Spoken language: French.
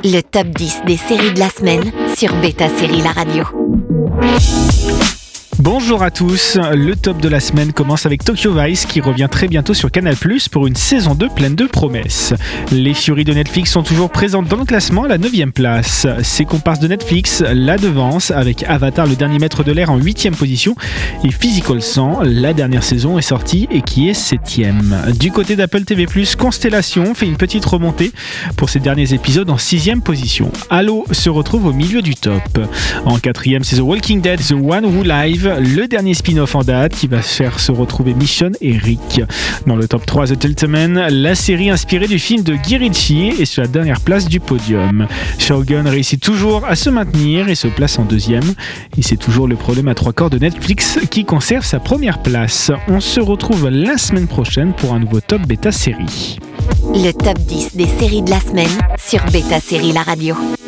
Le top 10 des séries de la semaine sur Beta Série La Radio. Bonjour à tous, le top de la semaine commence avec Tokyo Vice qui revient très bientôt sur Canal+ pour une saison 2 pleine de promesses. Les Furies de Netflix sont toujours présentes dans le classement à la 9e place. Ses comparses de Netflix la devancent avec Avatar le dernier maître de l'air en 8e position et Physical 100, la dernière saison est sortie et qui est 7e. Du côté d'Apple TV+, Constellation fait une petite remontée pour ses derniers épisodes en 6e position. Halo se retrouve au milieu du top. En 4e, c'est The Walking Dead, The One Who Live, le dernier spin-off en date qui va faire se retrouver Michonne et Rick. Dans le top 3, The Gentleman, la série inspirée du film de Guy Ritchie est sur la dernière place du podium. Shogun réussit toujours à se maintenir et se place en 2e. Et c'est toujours le problème à 3/4 de Netflix qui conserve sa première place. On se retrouve la semaine prochaine pour un nouveau top Beta Série. Le top 10 des séries de la semaine sur Beta Série La Radio.